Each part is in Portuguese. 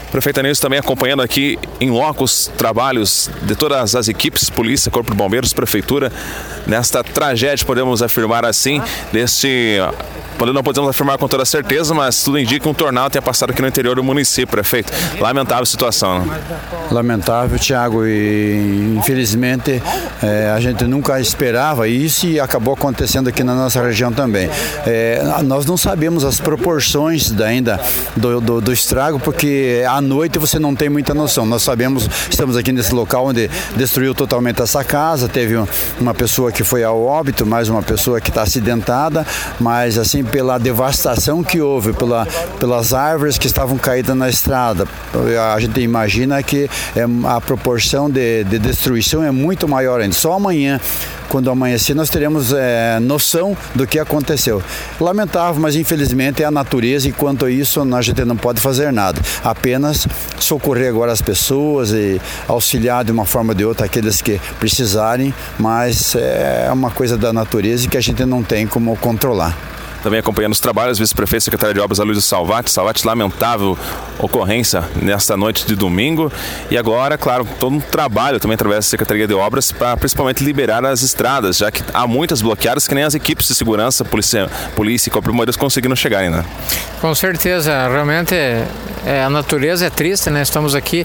Prefeito Anísio também acompanhando aqui em loco os trabalhos de todas as equipes, Polícia, Corpo de Bombeiros, Prefeitura, nesta tragédia, podemos afirmar assim, não podemos afirmar com toda certeza, mas tudo indica que um tornado tenha passado aqui no interior do município, prefeito. Lamentável situação, né? Lamentável, Thiago, e infelizmente a gente nunca esperava isso e acabou acontecendo aqui na nossa região também. Nós não sabemos as proporções ainda do estrago, porque à noite você não tem muita noção. Nós sabemos, estamos aqui nesse local onde destruiu totalmente essa casa, teve uma pessoa que foi ao óbito, mais uma pessoa que está acidentada, mas assim, pela devastação que houve, pelas árvores que estavam caídas na estrada, a gente imagina que a proporção de destruição é muito maior ainda. Só amanhã, quando amanhecer, nós teremos noção do que aconteceu. Lamentável, mas infelizmente é a natureza, e quanto a isso a gente não pode fazer nada. Apenas socorrer agora as pessoas e auxiliar de uma forma ou de outra aqueles que precisarem, mas é uma coisa da natureza que a gente não tem como controlar. Também acompanhando os trabalhos, vice-prefeito, secretário de obras, Aloysio Salvati. Salvati, lamentável ocorrência nesta noite de domingo. E agora, claro, todo um trabalho também através da Secretaria de Obras para principalmente liberar as estradas, já que há muitas bloqueadas que nem as equipes de segurança, polícia e Corpo de Bombeiros conseguiram chegar ainda. Com certeza, realmente a natureza é triste, né? Estamos aqui,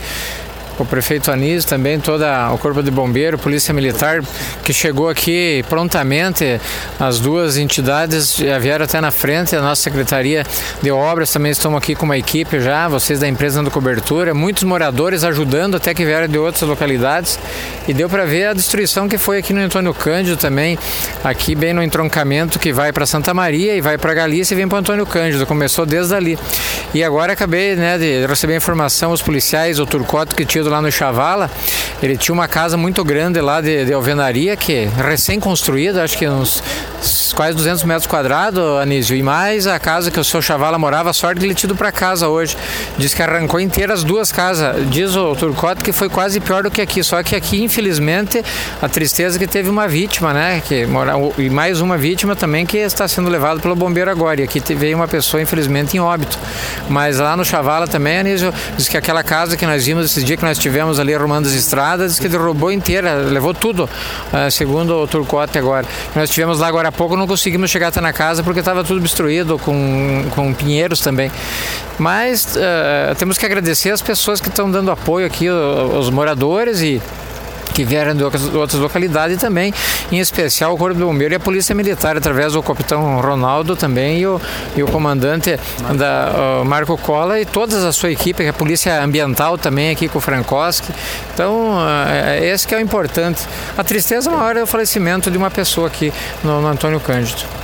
o prefeito Anísio, também todo o Corpo de Bombeiro, Polícia Militar, que chegou aqui prontamente. As duas entidades já vieram até na frente, a nossa Secretaria de Obras também estão aqui com uma equipe já, vocês da empresa dando cobertura, muitos moradores ajudando, até que vieram de outras localidades, e deu para ver a destruição que foi aqui no Antônio Cândido também, aqui bem no entroncamento que vai para Santa Maria e vai para Galícia e vem para Antônio Cândido, começou desde ali. E agora acabei de receber a informação, os policiais, o Turcoto, que tinha lá no Chavala, ele tinha uma casa muito grande lá de alvenaria, que recém-construída, acho que uns quase 200 metros quadrados, Anísio, e mais a casa que o seu Chavala morava, a sorte que ele tinha ido para casa hoje. Diz que arrancou inteira as duas casas. Diz o Turcotte que foi quase pior do que aqui, só que aqui, infelizmente, a tristeza é que teve uma vítima, né, e mais uma vítima também que está sendo levada pelo bombeiro agora, e aqui veio uma pessoa, infelizmente, em óbito. Mas lá no Chavala também, Anísio, diz que aquela casa que nós vimos esse dia que nós tivemos ali arrumando as estradas, diz que derrubou inteira, levou tudo, segundo o Turcotte agora. Nós tivemos lá agora há pouco, não conseguimos chegar até na casa porque estava tudo destruído, com pinheiros também. Mas temos que agradecer as pessoas que estão dando apoio aqui, os moradores e que vieram de outras localidades também, em especial o Corpo de Bombeiro e a Polícia Militar, através do capitão Ronaldo também e o comandante Marco Cola e toda a sua equipe, a Polícia Ambiental também aqui com o Frankowski. Então, esse que é o importante. A tristeza maior é o falecimento de uma pessoa aqui no Antônio Cândido.